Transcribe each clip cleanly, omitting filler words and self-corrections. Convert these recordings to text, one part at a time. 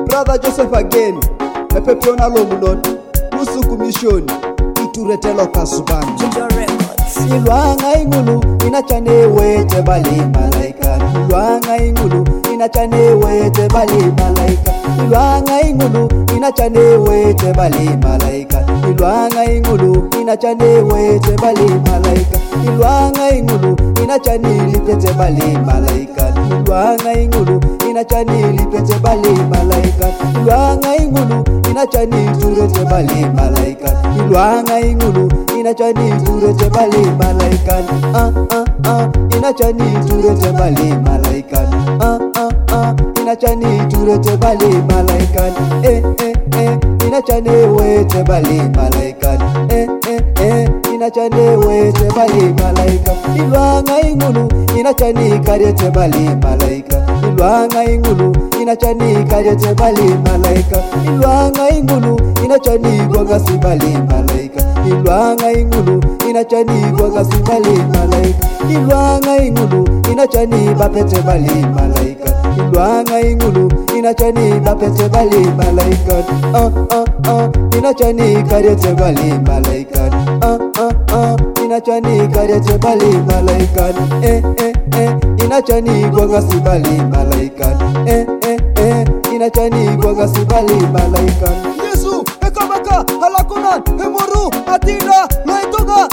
brother Joseph again. Epepiona lomunot. Musuku mission. Ituretelo kasubani. Ginger Records. Ilwanga ingulu inachane wete bali malaika. Ilwanga ingulu inachane wete bali malaika. Ilwanga ingulu inachane wete bali malaika. Ilwanga ingulu inachane wete bali malaika. Ilwanga ingulu inachani lipete bali malaika. Ilwanga ingulu inachani lipete bali malaika. Ilwanga ingulu inachani turete bali malaika. Ilwanga ingulu inachani turete bali malaika. Inachani turete bali malaika. Inachani turete bali malaika. Inachani wete bali malaika. Inachani wete bali malaika. Ilwanga ingulu inachani karete bali malaika. Ilwanga ingulu inachani karete bali malaika. Ilwanga ingulu inachani gwagasi bali malaika. Ilwanga ingulu inachani gwagasi bali malaika. Ilwanga ingulu inachani bapete bali malaika. Ilwanga ingulu inachani bapete bali malaika. Inachani karete bali malaika. Inachani karete bali malaika. Inachani gwagasi bali malaika. Inachani gwagasi bali malaika. Yesu ekamaka halakuna emoru atina laitoga.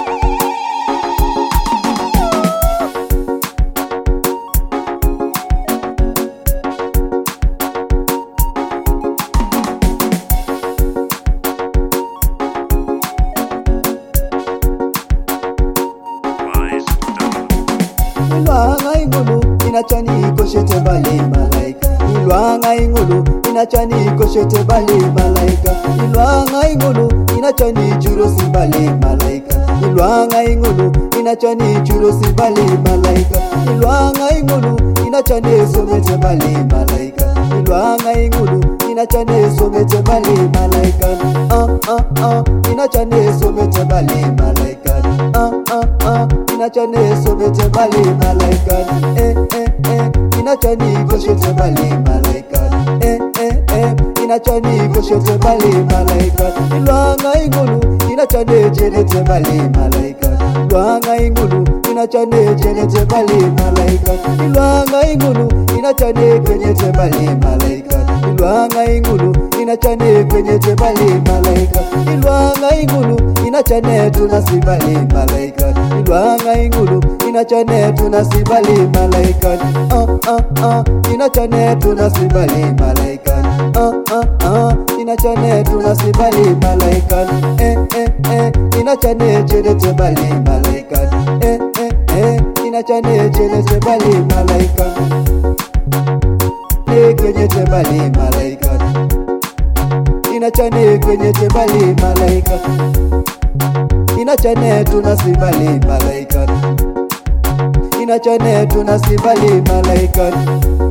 Ilwanga ingulu inachani koshete bali malaika. Ilwanga ingulu inachani koshete bali malaika. Ilwanga ingulu inachani jurosi bali malaika. Ilwanga ingulu inachani jurosi bali malaika. Ilwanga ingulu inachani somete bali malaika. Ilwanga ingulu inachani somete bali malaika. Inachani somete bali malaika. Inachani somete bali malaika. Inachani koshete bali malaika. Inachani koshete bali malaika. Ilwanga ingulu inachani jelete bali malaika. Ilwanga ingulu inachani jelete bali malaika. Ilwanga ingulu inachani kenyete bali malaika. Ilwanga ingulu inachani kenyete bali malaika. Ilwanga ingulu inachani tunasibali malaika. Ilwanga ingulu inachani tunasibali malaika. Inachani tunasibali malaika. Inachani tunasibali malaika. Inachani jelete bali malaika. Inachani jelete bali malaika. Kenyete bali malaika. Inachani kenyete bali malaika. Inachani tunasibali malaika. Inachani tunasibali malaika.